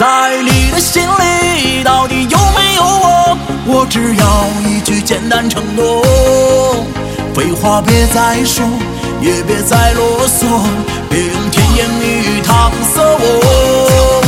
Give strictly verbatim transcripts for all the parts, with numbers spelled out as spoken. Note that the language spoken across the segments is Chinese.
在你的心里到底有没有我？我只要一句简单承诺，废话别再说，也别再啰嗦，别用甜言蜜语搪塞我。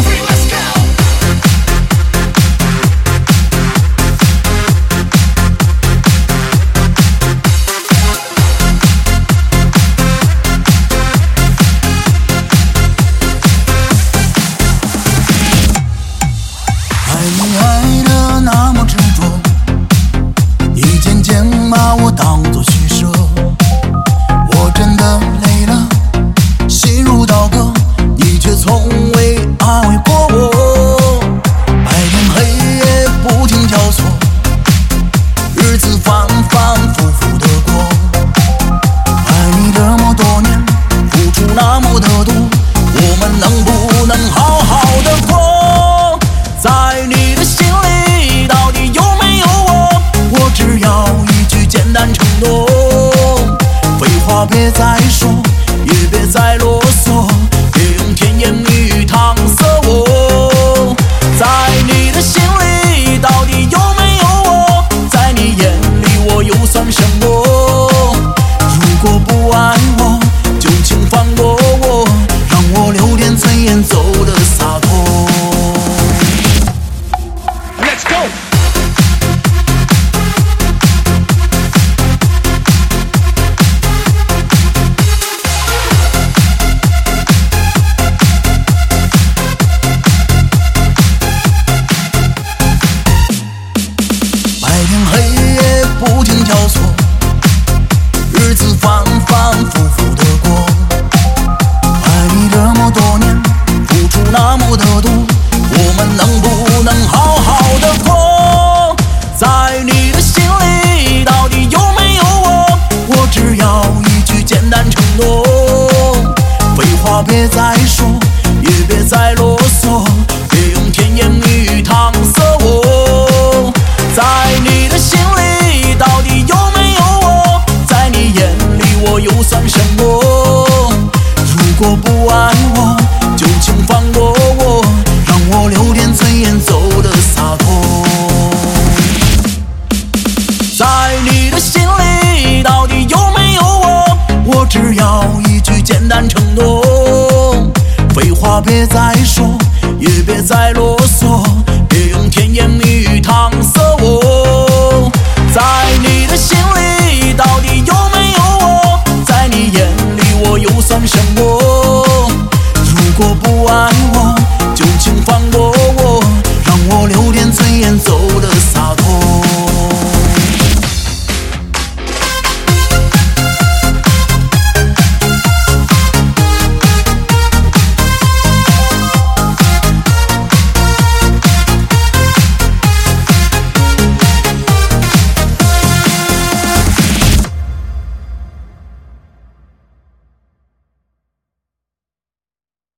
你爱的那么执着，你渐渐把我当作虚设，我真的累了，心如刀割，你却从未安慰过我。白天黑夜不停交错，日子反反复复的过，爱你这么多年，付出那么的多，我们能不能好好的过？在你的心里到底有没有我？我只要一句简单承诺，废话别再说，也别再啰嗦，别用甜言蜜语搪塞我。在你的心里到底有没有我？在你眼里我又算什么？如果不爱我，就请放过我，让我留点尊严，走得洒脱。不停交错，日子反反复复的过，爱你这么多年，付出那么的多，我们能不能好好的过？在你的心里到底有没有我？我只要一句简单承诺，废话别再说，也别再啰嗦，别用甜言蜜语搪塞我。在你的心里到底有没有我？在你眼里我又算什么？如果不爱我，就请放过我，让我留点尊严，走得洒脱。在你的心里到底有没有我？我只要一句简单承诺，废话别再说，也别再啰嗦，别用甜言蜜语搪塞我。在你的心里到底有没有我？在你眼里我又算什么？如果不